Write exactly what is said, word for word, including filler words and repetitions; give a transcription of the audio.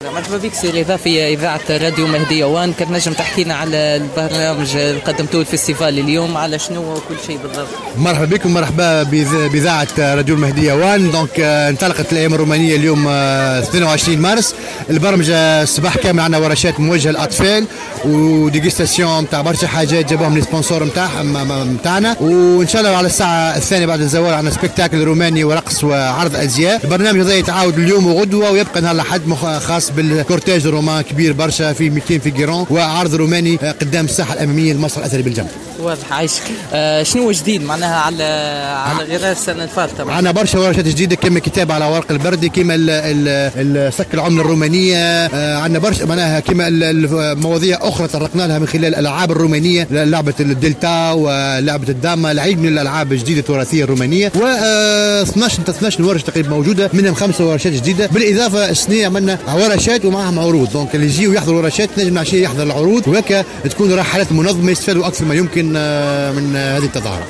مرحبا بك سي الإضافي إذاعة راديو مهدية وان. كنت نجم تحكي لنا على البرنامج اللي قدمتوه الفيستيفال اليوم على شنو وكل شيء بالضبط؟ مرحبا بكم، مرحبا بإذاعة راديو المهدية وان. دونك انطلقت الأيام الرومانية اليوم اثنين وعشرين مارس. البرمجة الصباح كامل عندنا ورشات موجهة للأطفال وديجستاسيون تاع برشا حاجات جابوهم السبونسور نتاعهم نتاعنا، وإن شاء الله على الساعة الثانية بعد الزوال عندنا سبيكتاكل روماني ورقص وعرض أزياء. البرنامج هذا يتعاود اليوم وغدوة ويبقى نهار الأحد خاص بالكورتاج الرومان كبير برشا في مئتين فيجيرون وعرض روماني قدام الساحه الاماميه للمسرح الاثري بالجنب. واضح عايشك. آه شنو جديد معناها على على غير السنه اللي فاتت؟ عندنا برشا ورشات جديده كما كتاب على ورق البردي، كما سك العمله الرومانيه. آه عندنا برشا معناها كما مواضيع اخرى طرقنا لها من خلال الالعاب الرومانيه، لعبه الدلتا ولعبه الداما، العديد من الالعاب الجديده التراثيه الرومانيه. و اثناشر اثناشر ورشه تقريبا موجوده، منهم خمسه ورشات جديده. بالاضافه السنه عملنا ورشات ومعهم عروض، دونك اللي يجيو يحضروا ورشات نجم عشيه يحضر العروض، وهكا تكون رحلات منظمه يستفادوا اكثر ما يمكن من هذه التظاهره.